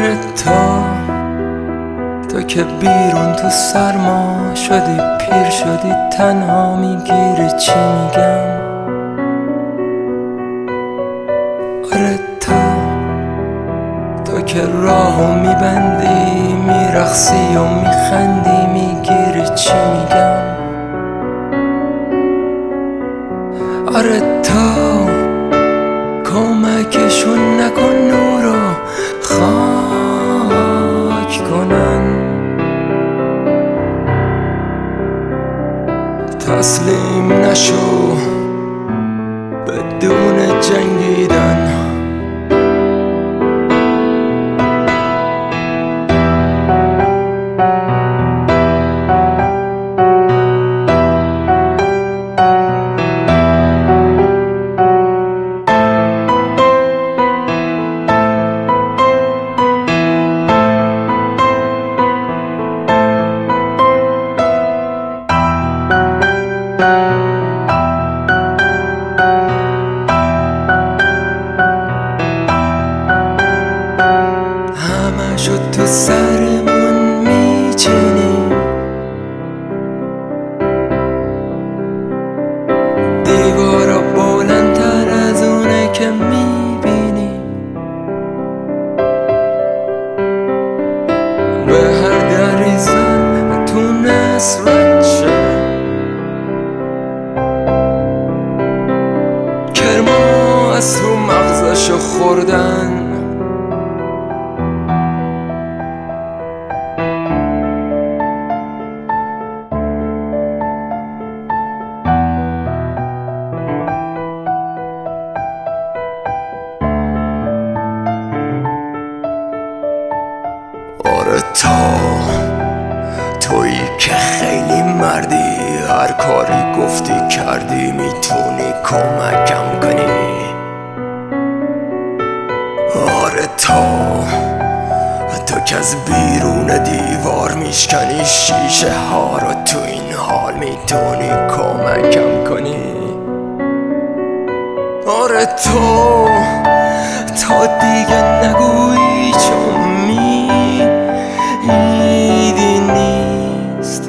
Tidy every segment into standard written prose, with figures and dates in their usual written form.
آره تو که بیرون تو سرما شدی، پیر شدی، تنها میگیری چی میگم. آره تو که راهو میبندی، میرقصی و میخندی، میگیری چی میگم. آره کمکشون نکن نورو خاک کنن، تسلیم نشو بدون جنگیدن. شد تو سرمون میچینیم، دیوارا بلندتر از اونه که میبینی، به هر دری زن تونست رد شه، کرما از تو مغزشو خوردن. آره تویی که خیلی مردی، هر کاری گفتی کردی، میتونی کمکم کنی. آره تو که از بیرون دیوار میشکنی شیشه ها رو، تو این حال میتونی کمکم کنی. آره تو دیگه نگویی چون ایدی نیست،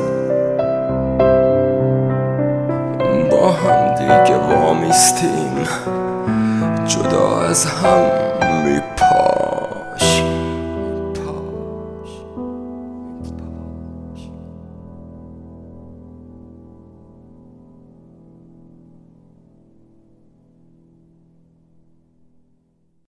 با هم دیگه وامیستیم جدا از هم.